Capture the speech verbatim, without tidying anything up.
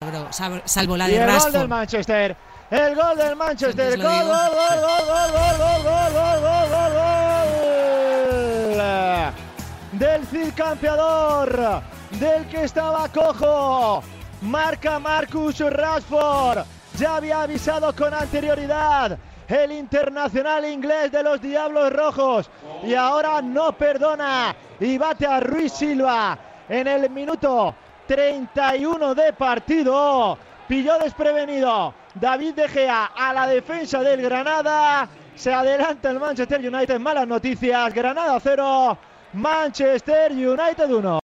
salvo la y de el Rashford. gol del Manchester, el gol del Manchester, gol, gol, gol, gol, gol, gol, gol, gol, gol, gol, gol, gol del Cid campeador, del que estaba cojo, marca Marcus Rashford. Ya había avisado con anterioridad el internacional inglés de los Diablos Rojos y ahora no perdona y bate a Ruiz Silva en el minuto treinta y uno de partido. Pilló desprevenido David De Gea a la defensa del Granada. Se adelanta el Manchester United. Malas noticias. Granada cero, Manchester United uno.